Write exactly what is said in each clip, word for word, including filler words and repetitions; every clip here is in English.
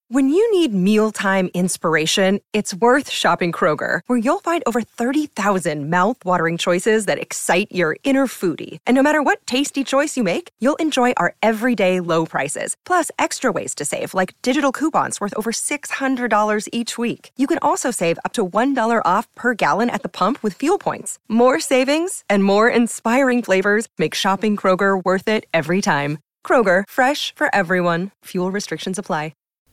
When you need mealtime inspiration, it's worth shopping Kroger, where you'll find over thirty thousand mouth-watering choices that excite your inner foodie. And no matter what tasty choice you make, you'll enjoy our everyday low prices, plus extra ways to save, like digital coupons worth over six hundred dollars each week. You can also save up to one dollar off per gallon at the pump with fuel points. More savings and more inspiring flavors make shopping Kroger worth it every time. Kroger, fresh for everyone. Fuel restrictions apply.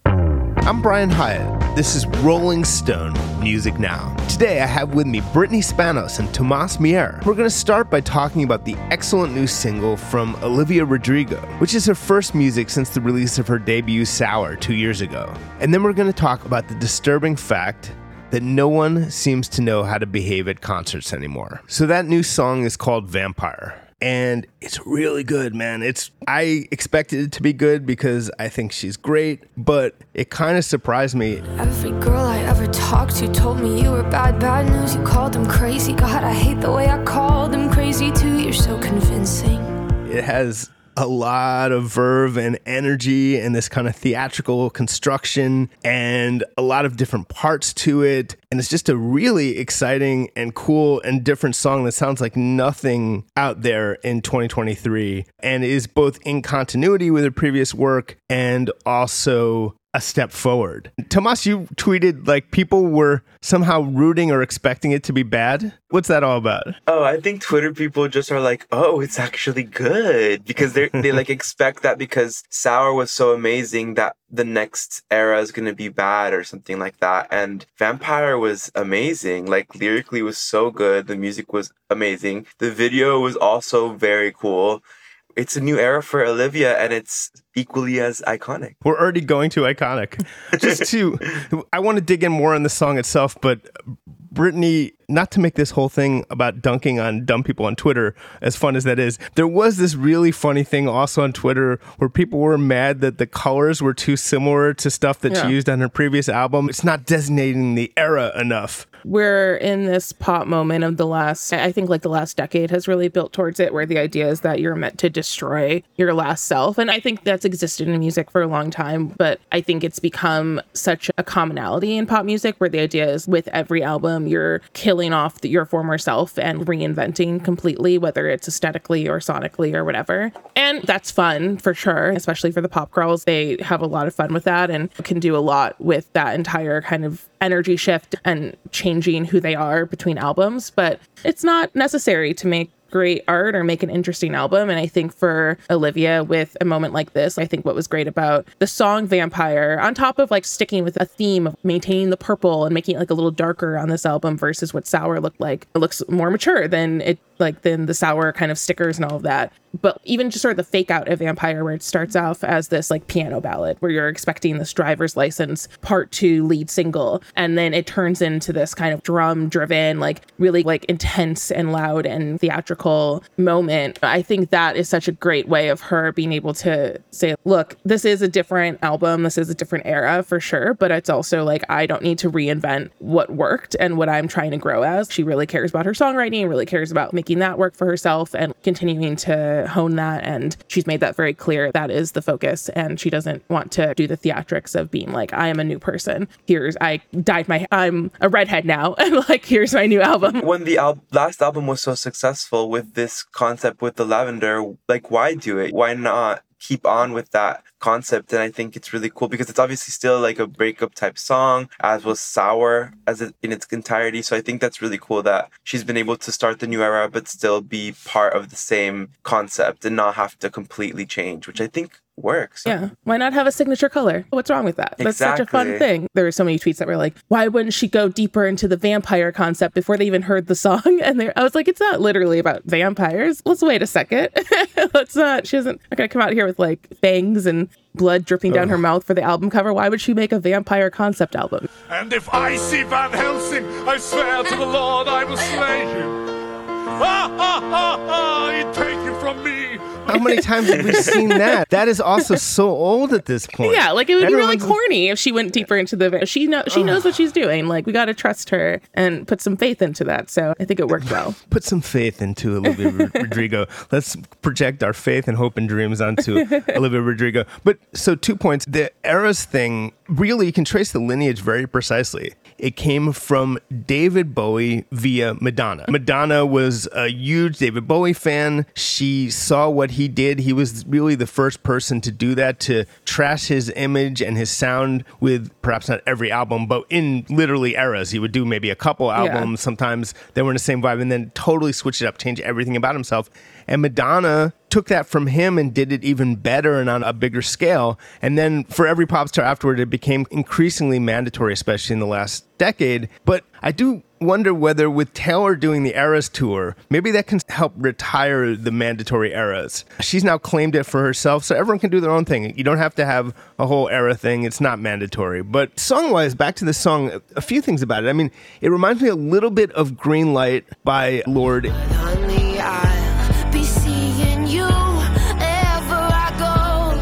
I'm Brian Hyatt. This is Rolling Stone Music Now. Today I have with me Brittany Spanos and Tomas Mier. We're going to start by talking about the excellent new single from Olivia Rodrigo, which is her first music since the release of her debut Sour two years ago. And then we're going to talk about the disturbing fact that no one seems to know how to behave at concerts anymore. So that new song is called Vampire. And it's really good, man. It's I expected it to be good because I think she's great, but it kind of surprised me. Every girl I ever talked to told me you were bad, bad news. You called them crazy. God, I hate the way I called them crazy too. You're so convincing. It has a lot of verve and energy and this kind of theatrical construction and a lot of different parts to it. And it's just a really exciting and cool and different song that sounds like nothing out there in twenty twenty-three and is both in continuity with her previous work and also a step forward. Tomas, you tweeted like people were somehow rooting or expecting it to be bad. What's that all about? Oh, I think Twitter people just are like, oh, it's actually good. Because they they like expect that because Sour was so amazing that the next era is going to be bad or something like that. And Vampire was amazing. Like lyrically was so good. The music was amazing. The video was also very cool. It's a new era for Olivia, and it's equally as iconic. We're already going to iconic. Just to, I want to dig in more on the song itself, but Brittany, not to make this whole thing about dunking on dumb people on Twitter, as fun as that is, there was this really funny thing also on Twitter where people were mad that the colors were too similar to stuff that yeah. she used on her previous album. It's not designating the era enough. We're in this pop moment of the last, I think like the last decade has really built towards it, where the idea is that you're meant to destroy your last self. And I think that's existed in music for a long time, but I think it's become such a commonality in pop music where the idea is with every album, you're killing off the, your former self and reinventing completely, whether it's aesthetically or sonically or whatever. And that's fun for sure, especially for the pop girls. They have a lot of fun with that and can do a lot with that entire kind of energy shift and changing who they are between albums. But it's not necessary to make great art or make an interesting album. And I think for Olivia, with a moment like this, I think what was great about the song Vampire, on top of like sticking with a theme of maintaining the purple and making it like a little darker on this album versus what Sour looked like, it looks more mature than it like than the Sour kind of stickers and all of that. But even just sort of the fake out of Vampire, where it starts off as this like piano ballad where you're expecting this driver's license part two lead single, and then it turns into this kind of drum driven, like really like intense and loud and theatrical moment. I think that is such a great way of her being able to say, look, this is a different album, this is a different era for sure, but it's also like I don't need to reinvent what worked and what I'm trying to grow as. She really cares about her songwriting, really cares about making that work for herself and continuing to hone that. And she's made that very clear. That is the focus. And she doesn't want to do the theatrics of being like, I am a new person. Here's, I dyed my, I'm a redhead now. And like, here's my new album. When the al- last album was so successful with this concept with the lavender, like, why do it? Why not keep on with that concept? And I think it's really cool because it's obviously still like a breakup type song, as was Sour as it, in its entirety. So I think that's really cool that she's been able to start the new era but still be part of the same concept and not have to completely change, which I think works. Yeah. Why not have a signature color? What's wrong with that? That's exactly. Such a fun thing. There were so many tweets that were like, why wouldn't she go deeper into the vampire concept before they even heard the song? And I was like, it's not literally about vampires. Let's wait a second. Let's not, she isn't not going to come out here with like fangs and blood dripping down oh. her mouth for the album cover. Why would she make a vampire concept album? And if I see Van Helsing, I swear to the Lord I will slay him. Ha ha ha ha! He'd take you from me, How many times have we seen that? That is also so old at this point. Yeah, like it would Everyone's- be really corny if she went deeper into the. She know she knows what she's doing. Like we got to trust her and put some faith into that. So I think it worked well. Put some faith into Olivia Rodrigo. Let's project our faith and hope and dreams onto Olivia Rodrigo. But so two points. The Eras thing, really, you can trace the lineage very precisely. It came from David Bowie via Madonna. Madonna was a huge David Bowie fan. She saw what he did. He was really the first person to do that, to trash his image and his sound with perhaps not every album, but in literally eras. He would do maybe a couple albums. Yeah. Sometimes they were in the same vibe and then totally switch it up, change everything about himself. And Madonna took that from him and did it even better and on a bigger scale. And then for every pop star afterward, it became increasingly mandatory, especially in the last decade. But I do wonder whether with Taylor doing the Eras tour, maybe that can help retire the mandatory eras. She's now claimed it for herself, so everyone can do their own thing. You don't have to have a whole era thing. It's not mandatory. But song-wise, back to the song, a few things about it. I mean, it reminds me a little bit of Green Light by Lorde. Honey, I'll be seeing you wherever I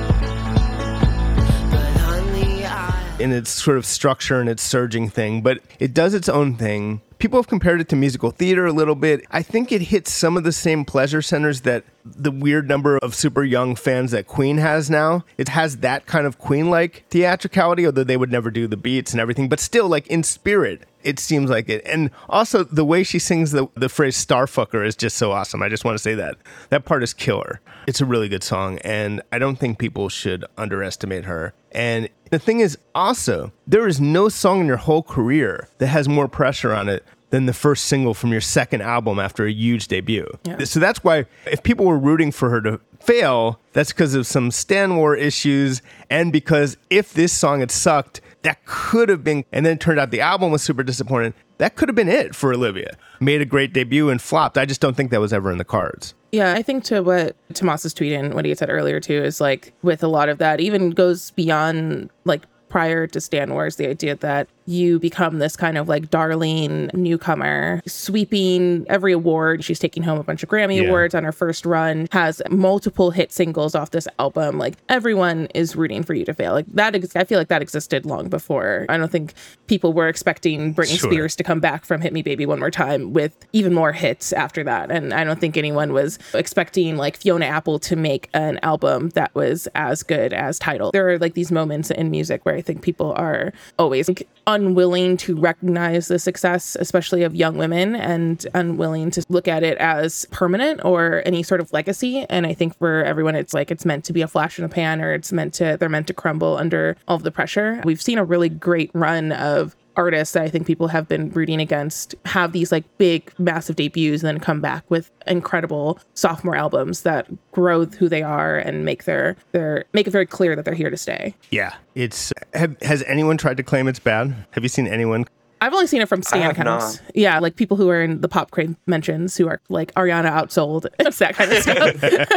go. But honey, I... in its sort of structure and its surging thing, but it does its own thing. People have compared it to musical theater a little bit. I think it hits some of the same pleasure centers that the weird number of super young fans that Queen has now. It has that kind of Queen-like theatricality, although they would never do the beats and everything, but still, like, in spirit, it seems like it. And also, the way she sings the, the phrase starfucker is just so awesome. I just want to say that. That part is killer. It's a really good song, and I don't think people should underestimate her. And the thing is, also, there is no song in your whole career that has more pressure on it than the first single from your second album after a huge debut. Yeah. So that's why if people were rooting for her to fail, that's because of some Stan War issues, and because if this song had sucked, that could have been, and then it turned out the album was super disappointing, that could have been it for Olivia. Made a great debut and flopped. I just don't think that was ever in the cards. Yeah, I think to what Tomas is tweeting, what he had said earlier too, is like with a lot of that, even goes beyond like prior to Stan Wars, the idea that you become this kind of like darling newcomer, sweeping every award. She's taking home a bunch of Grammy yeah. awards on her first run, has multiple hit singles off this album. Like everyone is rooting for you to fail. Like that, ex- I feel like that existed long before. I don't think people were expecting Britney sure. Spears to come back from Hit Me Baby One More Time with even more hits after that. And I don't think anyone was expecting like Fiona Apple to make an album that was as good as Tidal. There are like these moments in music where I think people are always like, unwilling to recognize the success, especially of young women, and unwilling to look at it as permanent or any sort of legacy. And I think for everyone, it's like it's meant to be a flash in the pan, or it's meant to, they're meant to crumble under all of the pressure. We've seen a really great run of artists that I think people have been rooting against have these like big, massive debuts and then come back with incredible sophomore albums that grow who they are and make their their make it very clear that they're here to stay. Yeah, it's have, has anyone tried to claim it's bad? Have you seen anyone? I've only seen it from stan accounts. Not. Yeah, like people who are in the pop crave mentions who are like Ariana outsold. It's that kind of stuff.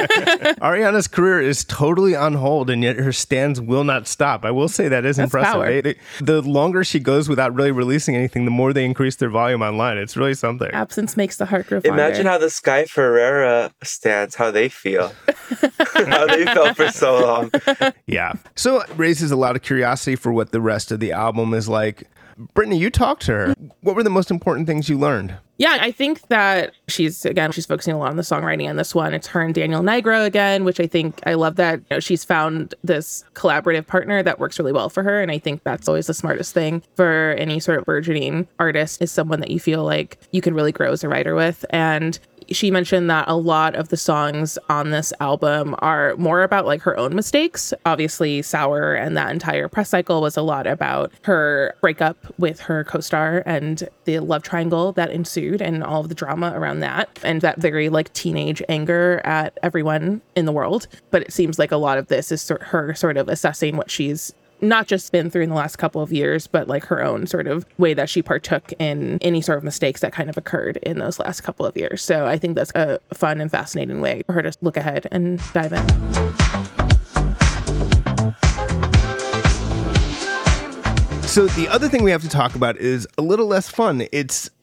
Ariana's career is totally on hold, and yet her stans will not stop. I will say that is That's impressive. They, they, the longer she goes without really releasing anything, the more they increase their volume online. It's really something. Absence makes the heart grow fonder. Imagine how the Sky Ferreira stands, how they feel. How they felt for so long. Yeah. So it raises a lot of curiosity for what the rest of the album is like. Brittany, you talked to her. What were the most important things you learned? Yeah, I think that she's, again, she's focusing a lot on the songwriting on this one. It's her and Daniel Nigro again, which I think, I love that, you know, she's found this collaborative partner that works really well for her. And I think that's always the smartest thing for any sort of burgeoning artist, is someone that you feel like you can really grow as a writer with. And she mentioned that a lot of the songs on this album are more about like her own mistakes. Obviously, Sour and that entire press cycle was a lot about her breakup with her co-star and the love triangle that ensued and all of the drama around that, and that very like teenage anger at everyone in the world. But it seems like a lot of this is her sort of assessing what she's not just been through in the last couple of years, but like her own sort of way that she partook in any sort of mistakes that kind of occurred in those last couple of years. So I think that's a fun and fascinating way for her to look ahead and dive in. So the other thing we have to talk about is a little less fun. It's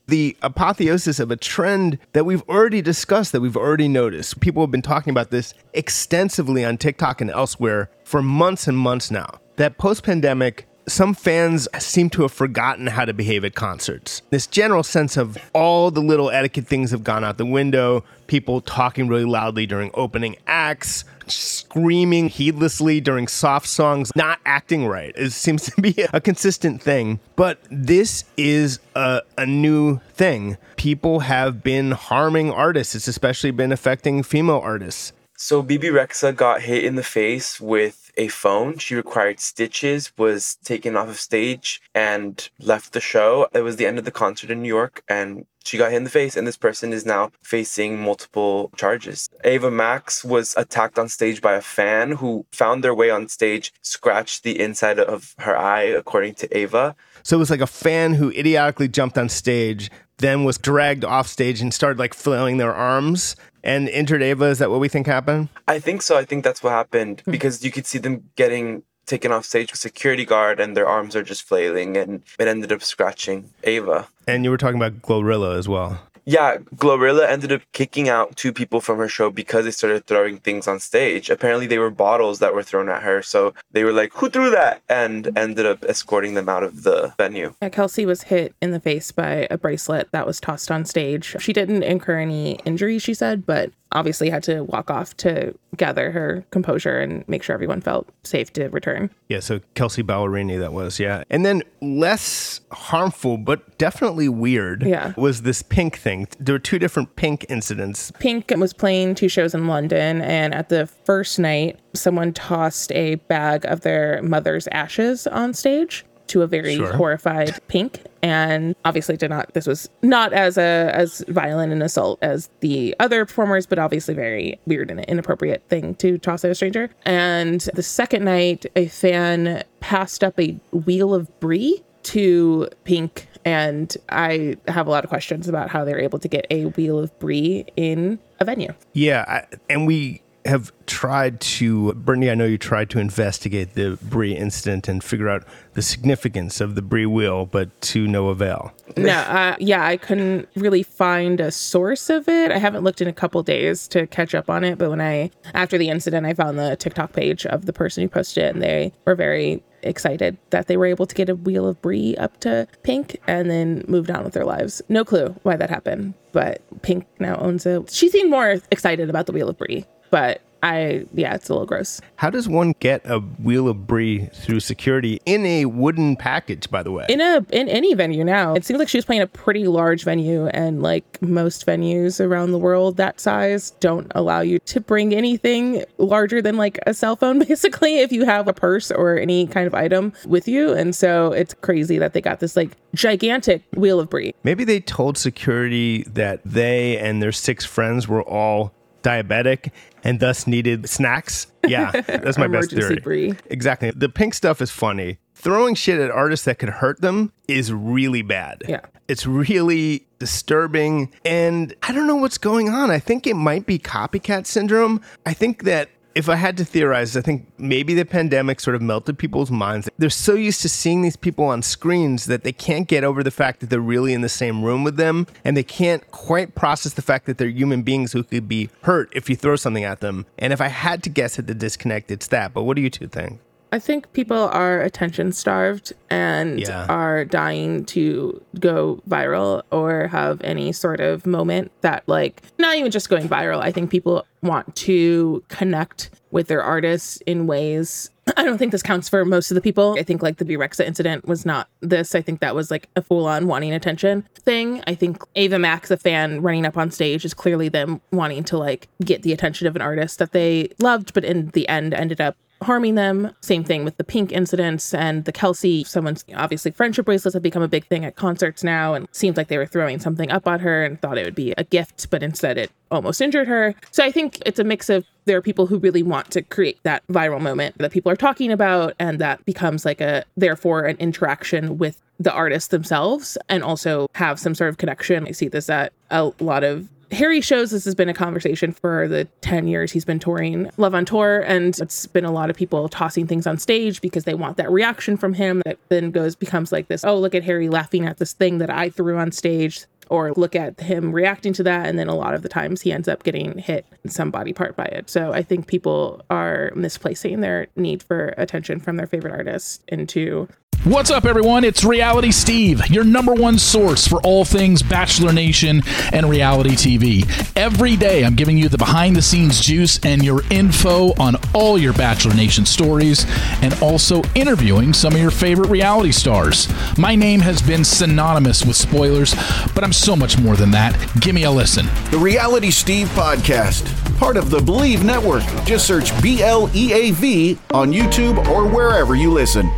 the apotheosis of a trend that we've already discussed, that we've already noticed. People have been talking about this extensively on TikTok and elsewhere for months and months now. That post-pandemic, some fans seem to have forgotten how to behave at concerts. This general sense of all the little etiquette things have gone out the window, people talking really loudly during opening acts, screaming heedlessly during soft songs, not acting right. It seems to be a consistent thing. But this is a, a new thing. People have been harming artists. It's especially been affecting female artists. So Bebe Rexha got hit in the face with a phone. She required stitches, was taken off of stage, and left the show. It was the end of the concert in New York, and she got hit in the face, and this person is now facing multiple charges. Ava Max was attacked on stage by a fan who found their way on stage, scratched the inside of her eye, according to Ava. So it was like a fan who idiotically jumped on stage, then was dragged off stage and started like flailing their arms and injured Ava. Is that what we think happened? I think so. I think that's what happened because you could see them getting taken off stage with a security guard and their arms are just flailing, and it ended up scratching Ava. And you were talking about Glorilla as well. Yeah, Glorilla ended up kicking out two people from her show because they started throwing things on stage. Apparently, they were bottles that were thrown at her. So they were like, who threw that? And ended up escorting them out of the venue. Yeah, Kelsey was hit in the face by a bracelet that was tossed on stage. She didn't incur any injuries, she said, but obviously had to walk off to gather her composure and make sure everyone felt safe to return. Yeah, so Kelsey Ballerini, that was, yeah. And then less harmful, but definitely weird, yeah. was this Pink thing. There were two different Pink incidents. Pink was playing two shows in London, and at the first night, someone tossed a bag of their mother's ashes on stage to a very sure. horrified Pink, and obviously did not, this was not as a as violent an assault as the other performers, but obviously very weird and inappropriate thing to toss at a stranger. And the second night, a fan passed up a wheel of brie to Pink, and I have a lot of questions about how they're able to get a wheel of brie in a venue. Yeah, I, and we have tried to, Brittany, I know you tried to investigate the brie incident and figure out the significance of the brie wheel, but to no avail. No, uh, yeah, I couldn't really find a source of it. I haven't looked in a couple days to catch up on it, but when I, after the incident, I found the TikTok page of the person who posted it, and they were very excited that they were able to get a wheel of brie up to Pink and then moved on with their lives. No clue why that happened, but Pink now owns it. She seemed more excited about the wheel of brie. But I, yeah, it's a little gross. How does one get a wheel of brie through security in a wooden package, by the way? In a in any venue now. It seems like she was playing a pretty large venue, and like most venues around the world that size don't allow you to bring anything larger than like a cell phone, basically, if you have a purse or any kind of item with you. And so it's crazy that they got this like gigantic wheel of brie. Maybe they told security that they and their six friends were all diabetic and thus needed snacks. Yeah, that's my best theory. Brie. Exactly. The Pink stuff is funny. Throwing shit at artists that could hurt them is really bad. Yeah. It's really disturbing. And I don't know what's going on. I think it might be copycat syndrome. I think that if I had to theorize, I think maybe the pandemic sort of melted people's minds. They're so used to seeing these people on screens that they can't get over the fact that they're really in the same room with them, and they can't quite process the fact that they're human beings who could be hurt if you throw something at them. And if I had to guess at the disconnect, it's that. But what do you two think? I think people are attention starved and yeah. are dying to go viral or have any sort of moment that, like, not even just going viral. I think people want to connect with their artists in ways. I don't think this counts for most of the people. I think like the Bebe Rexha incident was not this. I think that was like a full-on wanting attention thing. I think Ava Max, a fan running up on stage, is clearly them wanting to like get the attention of an artist that they loved, but in the end ended up harming them. Same thing with the Pink incidents and the Kelsey. Someone's obviously friendship bracelets have become a big thing at concerts now, and it seemed like they were throwing something up on her and thought it would be a gift, but instead it almost injured her. So I think it's a mix of, there are people who really want to create that viral moment that people are talking about, and that becomes like a, therefore, an interaction with the artists themselves, and also have some sort of connection. I see this at a lot of Harry shows. This has been a conversation for the ten years he's been touring Love on Tour, and it's been a lot of people tossing things on stage because they want that reaction from him that then goes becomes like this, oh, look at Harry laughing at this thing that I threw on stage. or look at him reacting to that. And then a lot of the times he ends up getting hit in some body part by it. So I think people are misplacing their need for attention from their favorite artist into... What's up, everyone? It's Reality Steve, your number one source for all things Bachelor Nation and reality T V. Every day, I'm giving you the behind-the-scenes juice and your info on all your Bachelor Nation stories, and also interviewing some of your favorite reality stars. My name has been synonymous with spoilers, but I'm so much more than that. Give me a listen. The Reality Steve Podcast, part of the Believe Network. Just search B L E A V on YouTube or wherever you listen.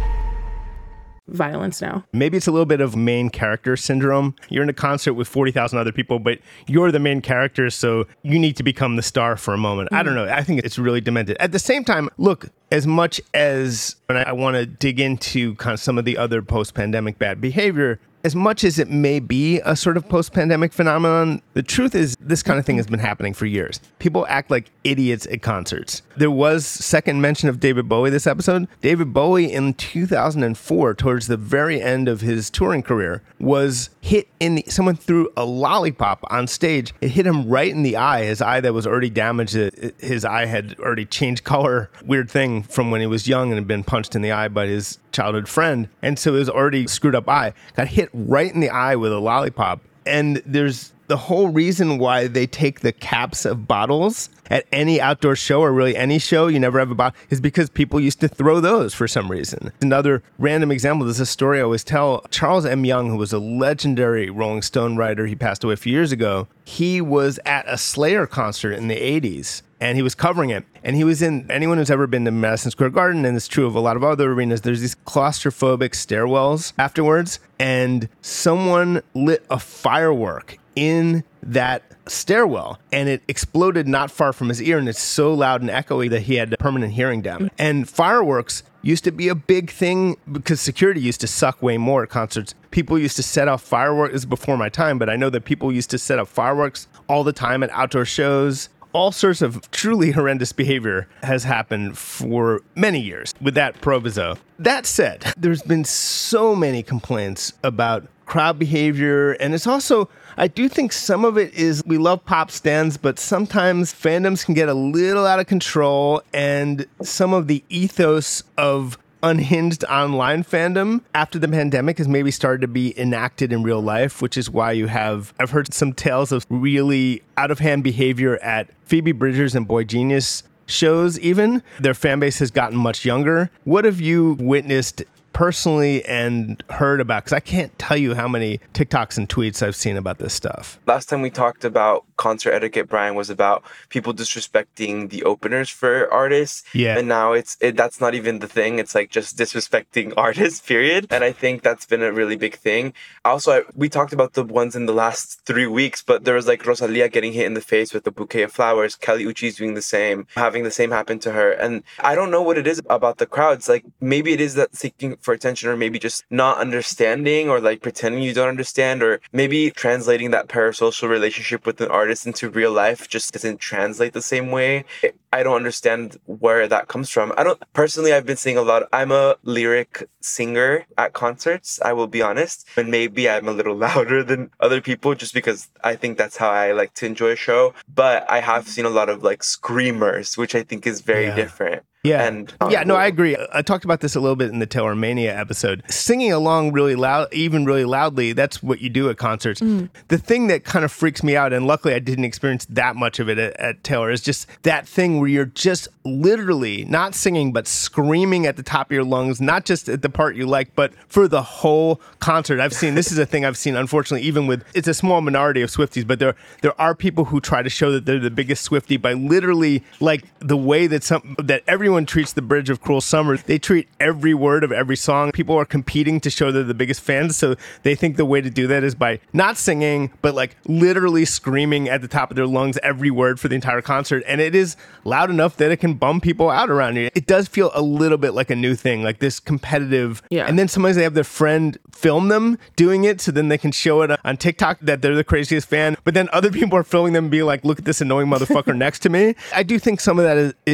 Violence now. Maybe it's a little bit of main character syndrome. You're in a concert with forty thousand other people, but you're the main character, so you need to become the star for a moment. Mm. I don't know. I think it's really demented. At the same time, look, as much as and I want to dig into kind of some of the other post-pandemic bad behavior, as much as it may be a sort of post-pandemic phenomenon, the truth is this kind of thing has been happening for years. People act like idiots at concerts. There was second mention of David Bowie this episode. David Bowie in two thousand four, towards the very end of his touring career, was hit in the, someone threw a lollipop on stage. It hit him right in the eye, his eye that was already damaged. His eye had already changed color. Weird thing from when he was young and had been punched in the eye by his childhood friend. And so it was already screwed up eye. Got hit right in the eye with a lollipop. And there's the whole reason why they take the caps of bottles at any outdoor show, or really any show, you never have a bottle, is because people used to throw those for some reason. Another random example, there's a story I always tell. Charles M. Young, who was a legendary Rolling Stone writer, he passed away a few years ago. He was at a Slayer concert in the eighties. And he was covering it. And he was in, anyone who's ever been to Madison Square Garden, and it's true of a lot of other arenas, there's these claustrophobic stairwells afterwards. And someone lit a firework in that stairwell, and it exploded not far from his ear, and it's so loud and echoey that he had permanent hearing damage. And fireworks used to be a big thing because security used to suck way more at concerts. People used to set off fireworks. This is before my time, but I know that people used to set up fireworks all the time at outdoor shows. All sorts of truly horrendous behavior has happened for many years with that proviso. That said, there's been so many complaints about crowd behavior, and it's also, I do think some of it is we love pop stans, but sometimes fandoms can get a little out of control, and some of the ethos of unhinged online fandom after the pandemic has maybe started to be enacted in real life, which is why you have, I've heard some tales of really out-of-hand behavior at Phoebe Bridgers and Boy Genius shows even. Their fan base has gotten much younger. What have you witnessed personally and heard about? Because I can't tell you how many TikToks and tweets I've seen about this stuff. Last time we talked about concert etiquette, Brian, was about people disrespecting the openers for artists. Yeah. And now it's it, that's not even the thing. It's like just disrespecting artists, period. And I think that's been a really big thing. Also, I, we talked about the ones in the last three weeks, but there was like Rosalia getting hit in the face with a bouquet of flowers. Kelly Uchis doing the same, having the same happen to her. And I don't know what it is about the crowds. Like maybe it is that seeking for attention, or maybe just not understanding, or like pretending you don't understand, or maybe translating that parasocial relationship with an artist into real life just doesn't translate the same way. I don't understand where that comes from. I don't personally, I've been seeing a lot. I'm a lyric singer at concerts, I will be honest. And maybe I'm a little louder than other people just because I think that's how I like to enjoy a show. But I have seen a lot of like screamers, which I think is very yeah. different. Yeah. And, um, yeah, no, I agree. I talked about this a little bit in the Taylor Mania episode. Singing along really loud, even really loudly, that's what you do at concerts. Mm. The thing that kind of freaks me out, and luckily I didn't experience that much of it at, at Taylor, is just that thing where you're just literally not singing, but screaming at the top of your lungs, not just at the part you like, but for the whole concert. I've seen, this is a thing I've seen, unfortunately, even with, it's a small minority of Swifties, but there, there are people who try to show that they're the biggest Swiftie by literally, like, the way that some, that everyone treats the Bridge of Cruel Summer. They treat every word of every song. People are competing to show they're the biggest fans, so they think the way to do that is by not singing, but like literally screaming at the top of their lungs every word for the entire concert. And it is loud enough that it can bum people out around you. It does feel a little bit like a new thing, like this competitive. Yeah. And then sometimes they have their friend film them doing it, so then they can show it on TikTok that they're the craziest fan. But then other people are filming them and be like, look at this annoying motherfucker next to me. I do think some of that is, is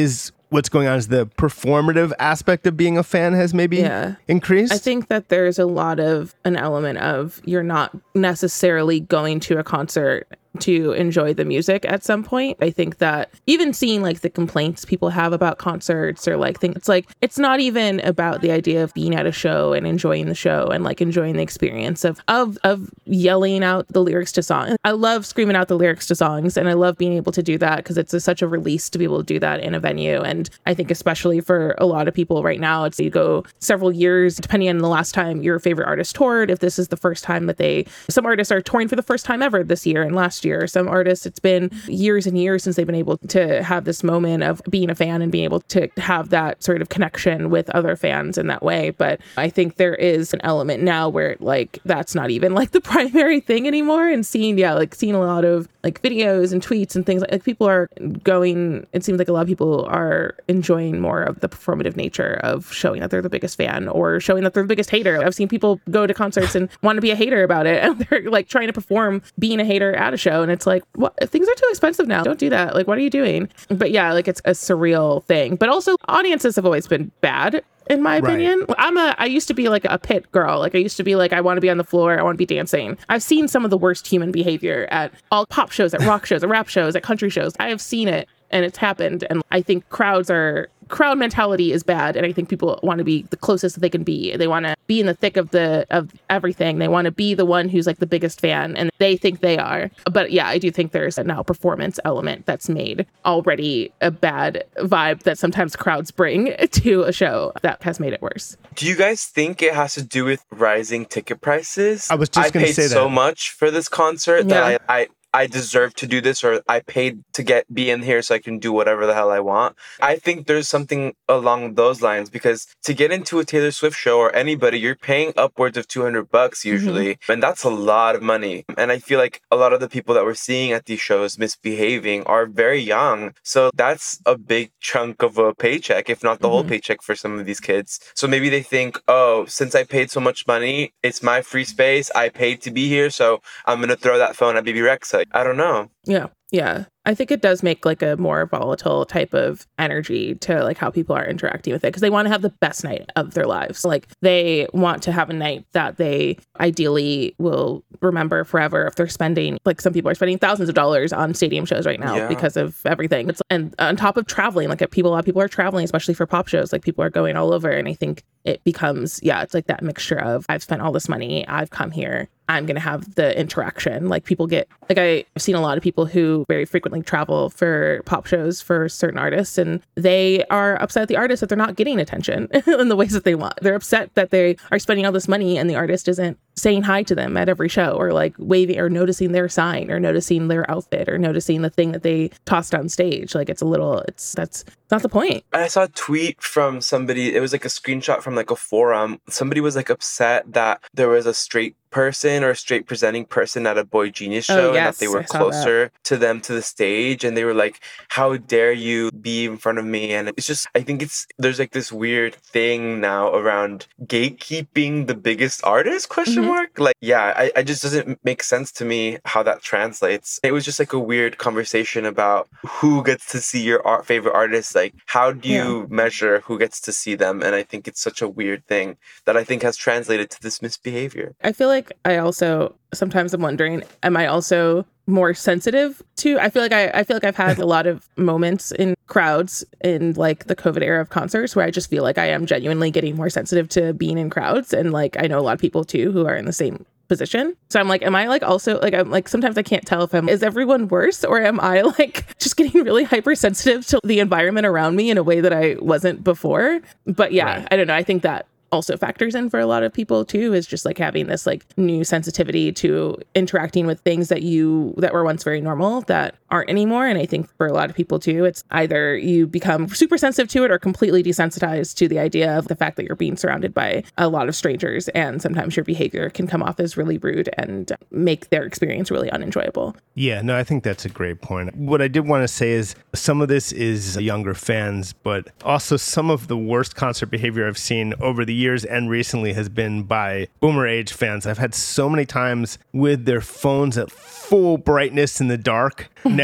what's going on is the performative aspect of being a fan has maybe yeah. increased? I think that there's a lot of an element of you're not necessarily going to a concert to enjoy the music at some point. I think that even seeing like the complaints people have about concerts or like things, it's like, it's not even about the idea of being at a show and enjoying the show and like enjoying the experience of, of, of yelling out the lyrics to songs. I love screaming out the lyrics to songs and I love being able to do that because it's a, such a release to be able to do that in a venue. And I think especially for a lot of people right now, it's you go several years, depending on the last time your favorite artist toured, if this is the first time that they, some artists are touring for the first time ever this year and last year. Some artists, it's been years and years since they've been able to have this moment of being a fan and being able to have that sort of connection with other fans in that way. But I think there is an element now where like that's not even like the primary thing anymore. And seeing, yeah, like seeing a lot of like videos and tweets and things like, like people are going, it seems like a lot of people are enjoying more of the performative nature of showing that they're the biggest fan or showing that they're the biggest hater. I've seen people go to concerts and want to be a hater about it. And they're like trying to perform being a hater at a show. And it's like, what? Things are too expensive now. Don't do that. Like, what are you doing? But yeah, like it's a surreal thing. But also audiences have always been bad. In my opinion, right. I'm a, I used to be like a pit girl. Like I used to be like, I want to be on the floor. I want to be dancing. I've seen some of the worst human behavior at all pop shows, at rock shows, at rap shows, at country shows. I have seen it and it's happened. And I think crowds are, crowd mentality is bad. And I think people want to be the closest that they can be. They want to be in the thick of the, of everything. They want to be the one who's like the biggest fan and they think they are. But yeah, I do think there's a now performance element that's made already a bad vibe that sometimes crowds bring to a show that has made it worse. Do you guys think it has to do with rising ticket prices? I was just going to say that. I paid so much for this concert yeah. that I, I I deserve to do this, or I paid to get be in here so I can do whatever the hell I want. I think there's something along those lines, because to get into a Taylor Swift show or anybody, you're paying upwards of two hundred bucks usually. Mm-hmm. And that's a lot of money. And I feel like a lot of the people that we're seeing at these shows misbehaving are very young. So that's a big chunk of a paycheck, if not the mm-hmm. whole paycheck for some of these kids. So maybe they think, oh, since I paid so much money, it's my free space. I paid to be here, so I'm going to throw that phone at Baby Rexa. I don't know. Yeah. Yeah. I think it does make like a more volatile type of energy to like how people are interacting with it, because they want to have the best night of their lives. Like they want to have a night that they ideally will remember forever. If they're spending, like some people are spending thousands of dollars on stadium shows right now yeah. because of everything. It's, and on top of traveling, like people, a lot of people are traveling, especially for pop shows. Like people are going all over, and I think it becomes, yeah, it's like that mixture of I've spent all this money, I've come here, I'm going to have the interaction. Like people get, like I've seen a lot of people who very frequently travel for pop shows for certain artists, and they are upset at the artist that they're not getting attention in the ways that they want. They're upset that they are spending all this money and the artist isn't saying hi to them at every show, or like waving or noticing their sign or noticing their outfit or noticing the thing that they tossed on stage. Like it's a little, it's, that's it's not the point. I saw a tweet from somebody, it was like a screenshot from like a forum. Somebody was like upset that there was a straight person or a straight presenting person at a Boy Genius show, oh, yes, and that they were closer to them to the stage, and they were like, how dare you be in front of me? And it's just, I think it's, there's like this weird thing now around gatekeeping the biggest artist, question mm-hmm. mark? Like, yeah, I, I just doesn't make sense to me how that translates. It was just like a weird conversation about who gets to see your art, favorite artist. Like, how do you yeah. measure who gets to see them? And I think it's such a weird thing that I think has translated to this misbehavior. I feel like I also, sometimes I'm wondering, am I also more sensitive to, I feel like I, I feel like I've had a lot of moments in crowds in like the COVID era of concerts where I just feel like I am genuinely getting more sensitive to being in crowds. And like, I know a lot of people too who are in the same position. So I'm like, am I like also like, I'm like, sometimes I can't tell if I'm, is everyone worse, or am I like just getting really hypersensitive to the environment around me in a way that I wasn't before? But yeah, right. I don't know. I think that also factors in for a lot of people too, is just like having this like new sensitivity to interacting with things that you that were once very normal that aren't anymore. And I think for a lot of people too, it's either you become super sensitive to it or completely desensitized to the idea of the fact that you're being surrounded by a lot of strangers, and sometimes your behavior can come off as really rude and make their experience really unenjoyable. Yeah, no, I think that's a great point. What I did want to say is some of this is younger fans, but also some of the worst concert behavior I've seen over the years and recently has been by boomer age fans. I've had so many times with their phones at full brightness in the dark next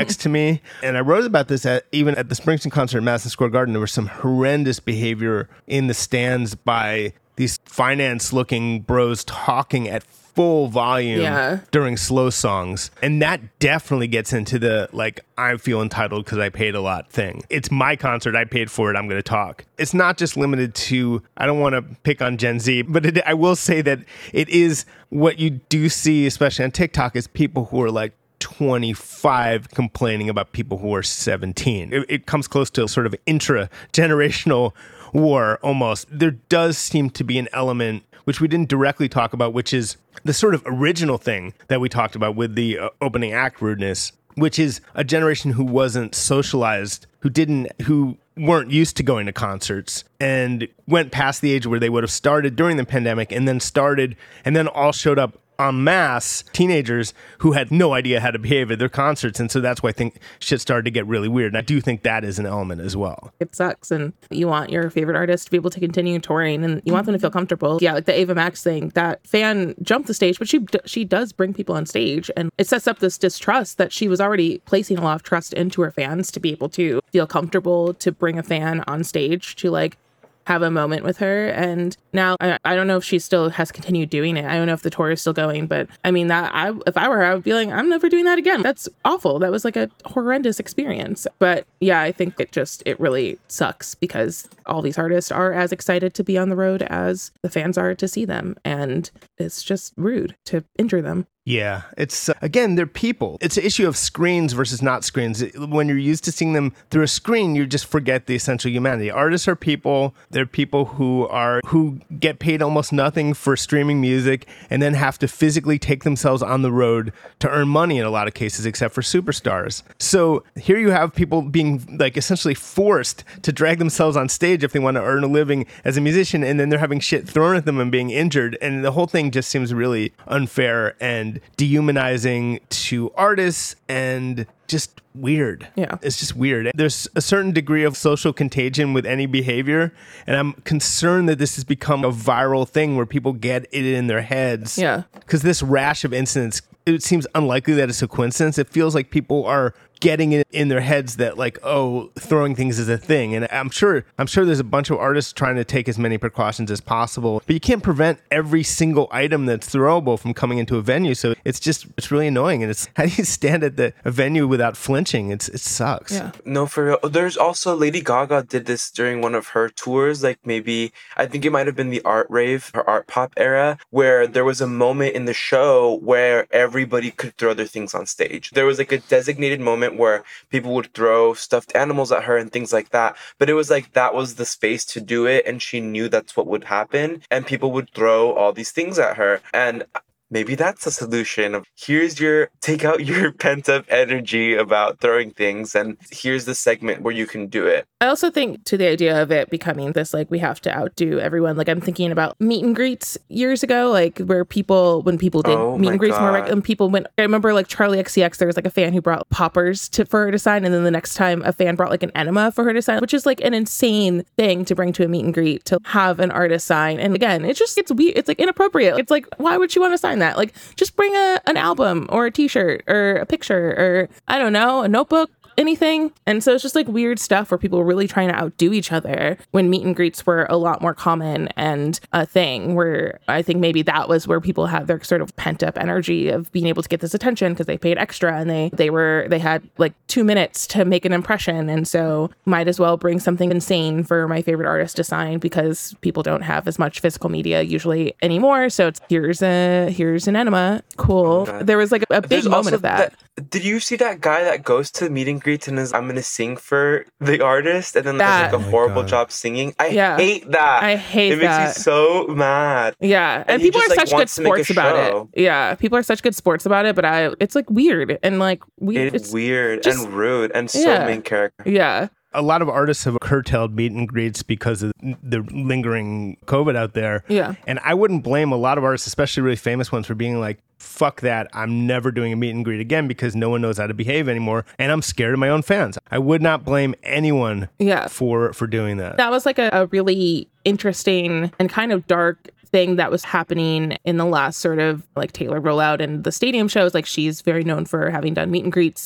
next to me. And I wrote about this at, even at the Springsteen concert at Madison Square Garden. There was some horrendous behavior in the stands by these finance-looking bros talking at full volume yeah. during slow songs. And that definitely gets into the, like, I feel entitled because I paid a lot thing. It's my concert. I paid for it. I'm going to talk. It's not just limited to, I don't want to pick on Gen Z, but it, I will say that it is what you do see, especially on TikTok, is people who are like twenty-five complaining about people who are seventeen. It, it comes close to a sort of intra-generational war almost. There does seem to be an element which we didn't directly talk about, which is the sort of original thing that we talked about with the uh, opening act rudeness, which is a generation who wasn't socialized, who didn't, who weren't used to going to concerts and went past the age where they would have started during the pandemic and then started and then all showed up en masse, teenagers who had no idea how to behave at their concerts. And so that's why I think shit started to get really weird. And I do think that is an element as well. It sucks. And you want your favorite artist to be able to continue touring and you want them to feel comfortable. Yeah, like the Ava Max thing, that fan jumped the stage, but she she does bring people on stage. And it sets up this distrust that she was already placing a lot of trust into her fans to be able to feel comfortable to bring a fan on stage to like have a moment with her. And now I, I don't know if she still has continued doing it. I don't know if the tour is still going, but I mean that I if I were her, I would be like, I'm never doing that again. That's awful. That was like a horrendous experience. But yeah, I think it just it really sucks because all these artists are as excited to be on the road as the fans are to see them. And it's just rude to injure them. Yeah, it's, uh, again, they're people. It's an issue of screens versus not screens. When you're used to seeing them through a screen, you just forget the essential humanity. Artists are people. They're people who are, who get paid almost nothing for streaming music and then have to physically take themselves on the road to earn money in a lot of cases, except for superstars. So here you have people being like essentially forced to drag themselves on stage if they want to earn a living as a musician, and then they're having shit thrown at them and being injured. And the whole thing just seems really unfair and dehumanizing to artists and just weird. Yeah. It's just weird. There's a certain degree of social contagion with any behavior, and I'm concerned that this has become a viral thing where people get it in their heads. Yeah. Because this rash of incidents, it seems unlikely that it's a coincidence. It feels like people are getting it in their heads that like, oh, throwing things is a thing. And I'm sure I'm sure there's a bunch of artists trying to take as many precautions as possible, but you can't prevent every single item that's throwable from coming into a venue. So it's just, it's really annoying. And it's, how do you stand at the a venue without flinching? It's It sucks. Yeah. No, for real. There's also Lady Gaga did this during one of her tours, like maybe, I think it might have been the art rave, her art pop era, where there was a moment in the show where everybody could throw their things on stage. There was like a designated moment where people would throw stuffed animals at her and things like that. But it was like that was the space to do it, and she knew that's what would happen. And people would throw all these things at her. And maybe that's a solution of here's your, take out your pent up energy about throwing things, and here's the segment where you can do it. I also think to the idea of it becoming this, like, we have to outdo everyone. Like, I'm thinking about meet and greets years ago, like where people, when people did Oh meet my and greets more, God. reg- and people went, I remember like Charlie X C X, there was like a fan who brought poppers to, for her to sign. And then the next time a fan brought like an enema for her to sign, which is like an insane thing to bring to a meet and greet, to have an artist sign. And again, it's just, it's weird. It's like inappropriate. It's like, why would you want to sign that? Like, just bring a an album or a t-shirt or a picture or, I don't know, a notebook, anything. And so it's just like weird stuff where people were really trying to outdo each other when meet and greets were a lot more common and a thing, where I think maybe that was where people had their sort of pent up energy of being able to get this attention because they paid extra and they they were they had like two minutes to make an impression. And so might as well bring something insane for my favorite artist to sign, because people don't have as much physical media usually anymore. So it's here's a here's an enema. Cool. Okay. There was like a, a big There's moment also of that. Did you see that guy that goes to meet and greets and is, I'm going to sing for the artist, and then That- does like Oh a my horrible God. job singing? I Yeah. hate that. I hate it makes that. me so mad. Yeah, and, And he people just, are like, such good wants to make a sports about show. it. Yeah, people are such good sports about it, but I, it's like weird and like we, It's, it's weird just- and rude and so yeah. main character. yeah, A lot of artists have curtailed meet and greets because of the lingering COVID out there. Yeah. And I wouldn't blame a lot of artists, especially really famous ones, for being like, fuck that. I'm never doing a meet and greet again because no one knows how to behave anymore. And I'm scared of my own fans. I would not blame anyone yeah. for, for doing that. That was like a, a really interesting and kind of dark thing that was happening in the last sort of like Taylor rollout and the stadium shows. Like, she's very known for having done meet and greets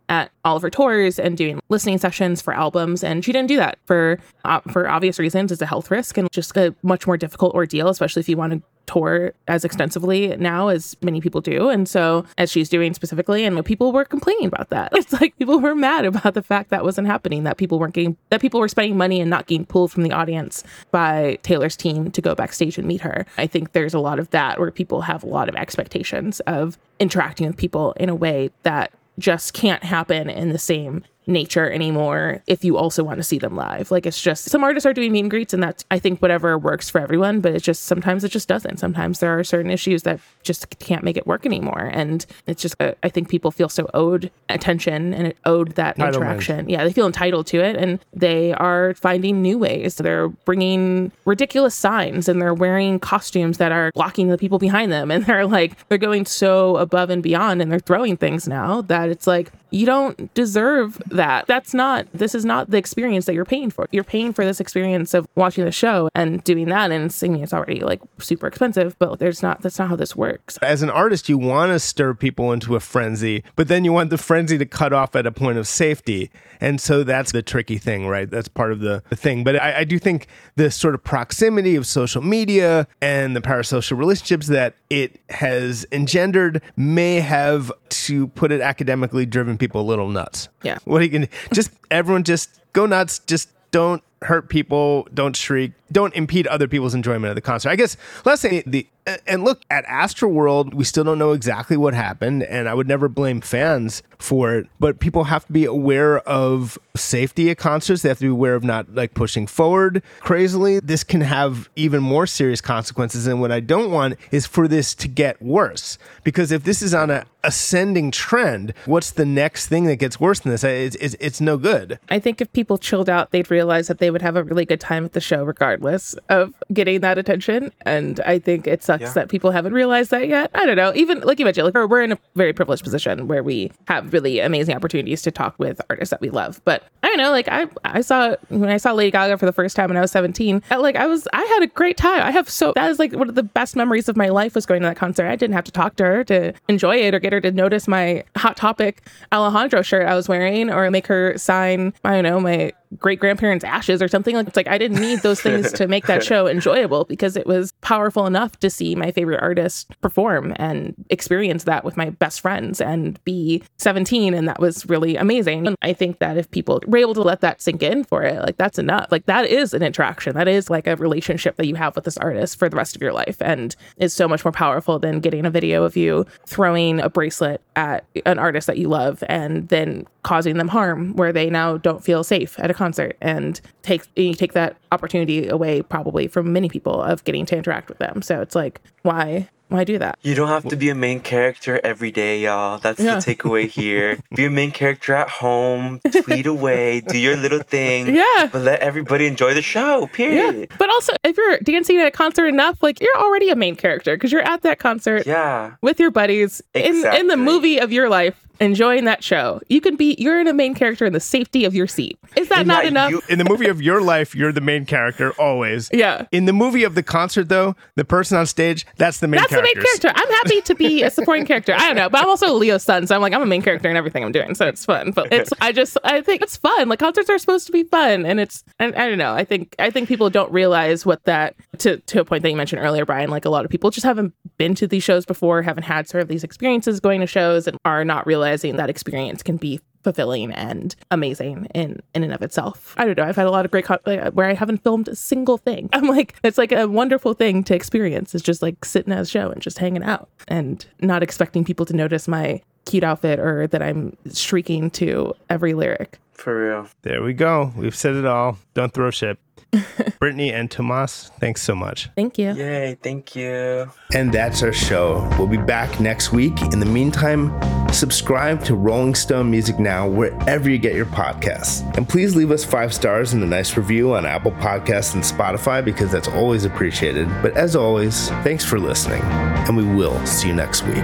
at all of her tours and doing listening sessions for albums. And she didn't do that for, uh, for obvious reasons. It's a health risk and just a much more difficult ordeal, especially if you want to tour as extensively now as many people do. And so as she's doing specifically, and people were complaining about that. It's like people were mad about the fact that wasn't happening, that people weren't getting, that people were spending money and not getting pulled from the audience by Taylor's team to go backstage and meet her. I think there's a lot of that where people have a lot of expectations of interacting with people in a way that just can't happen in the same nature anymore if you also want to see them live. Like, it's just, some artists are doing meet and greets, and that's, I think, whatever works for everyone, but it's just, sometimes it just doesn't. Sometimes there are certain issues that just can't make it work anymore. And it's just, uh, I think people feel so owed attention and it owed that Entitlement. interaction. Yeah, they feel entitled to it, and they are finding new ways. They're bringing ridiculous signs, and they're wearing costumes that are blocking the people behind them. And they're like, they're going so above and beyond, and they're throwing things now that it's like, you don't deserve that. That's not, this is not the experience that you're paying for. You're paying for this experience of watching the show and doing that. And it's, I mean, it's already like super expensive, but there's not, that's not how this works. As an artist, you want to stir people into a frenzy, but then you want the frenzy to cut off at a point of safety. And so that's the tricky thing, right? That's part of the, the thing. But I, I do think the sort of proximity of social media and the parasocial relationships that it has engendered may have, to put it academically, driven people a little nuts. Yeah. What are you gonna, just everyone just go nuts, just don't hurt people, don't shriek, don't impede other people's enjoyment of the concert. I guess let's say the, and look, at Astroworld, we still don't know exactly what happened, and I would never blame fans for it, but people have to be aware of safety at concerts. They have to be aware of not like pushing forward crazily. This can have even more serious consequences, and what I don't want is for this to get worse, because if this is on a ascending trend, what's the next thing that gets worse than this? It's, it's, it's no good. I think if people chilled out, they'd realize that they would have a really good time at the show regardless of getting that attention. And I think it sucks yeah. that people haven't realized that yet. I don't know. Even like you mentioned, like, we're in a very privileged position where we have really amazing opportunities to talk with artists that we love. But I don't know, like I I saw, when I saw Lady Gaga for the first time when I was seventeen, I, like I was, I had a great time. I have so, that is like one of the best memories of my life, was going to that concert. I didn't have to talk to her to enjoy it or get her to notice my Hot Topic Alejandro shirt I was wearing, or make her sign, I don't know, my great grandparents' ashes or something. Like, it's like I didn't need those things to make that show enjoyable, because it was powerful enough to see my favorite artist perform and experience that with my best friends and be seventeen, and that was really amazing. And I think that if people were able to let that sink in for it, like, that's enough. Like, that is an interaction. That is like a relationship that you have with this artist for the rest of your life, and is so much more powerful than getting a video of you throwing a bracelet at an artist that you love and then causing them harm where they now don't feel safe at a concert, and take you take that opportunity away probably from many people of getting to interact with them. So it's like, why why do that? You don't have to be a main character every day, y'all. That's yeah. the takeaway here. Be a main character at home, tweet away, do your little thing, yeah, but let everybody enjoy the show, period. Yeah. But also, if you're dancing at a concert enough, like, you're already a main character, because you're at that concert yeah. with your buddies exactly. in, in the movie of your life, enjoying that show. You can be, you're in a main character in the safety of your seat. Is that and not yeah, enough? You, in the movie of your life, you're the main character always. Yeah. In the movie of the concert, though, the person on stage, that's the main that's character. That's the main character. I'm happy to be a supporting character. I don't know, but I'm also Leo's son, so I'm like, I'm a main character in everything I'm doing, so it's fun. But it's, I just, I think it's fun. Like, concerts are supposed to be fun, and it's, I, I don't know. I think, I think people don't realize what that, to to a point that you mentioned earlier, Brian. Like, a lot of people just haven't been to these shows before, haven't had sort of these experiences going to shows, and are not realizing that experience can be fulfilling and amazing in in and of itself. I don't know. I've had a lot of great con- like, where I haven't filmed a single thing. I'm like, it's like a wonderful thing to experience. It's just like sitting at a show and just hanging out and not expecting people to notice my cute outfit or that I'm shrieking to every lyric. For real. There we go. We've said it all. Don't throw shit. Brittany and Tomas, thanks so much. Thank you. Yay, thank you. And that's our show. We'll be back next week. In the meantime, subscribe to Rolling Stone Music Now wherever you get your podcasts. And please leave us five stars and a nice review on Apple Podcasts and Spotify, because that's always appreciated. But as always, thanks for listening, and we will see you next week.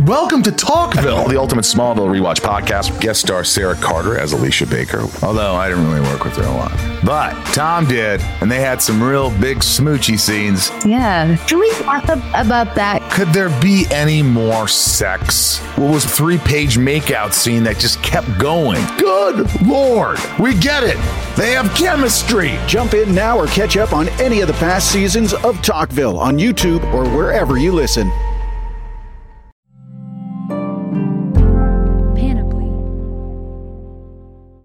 welcome to Talkville. The Ultimate Smallville Rewatch Podcast. Guest star Sarah Carter as Alicia Baker. Although I didn't really work with her a lot. But Tom did, and they had some real big smoochy scenes. Yeah. Can we talk about that? Could there be any more sex? What was a three-page makeout scene that just kept going? Good Lord. We get it. They have chemistry. Jump in now or catch up on any of the past seasons of Talkville on YouTube or wherever you listen.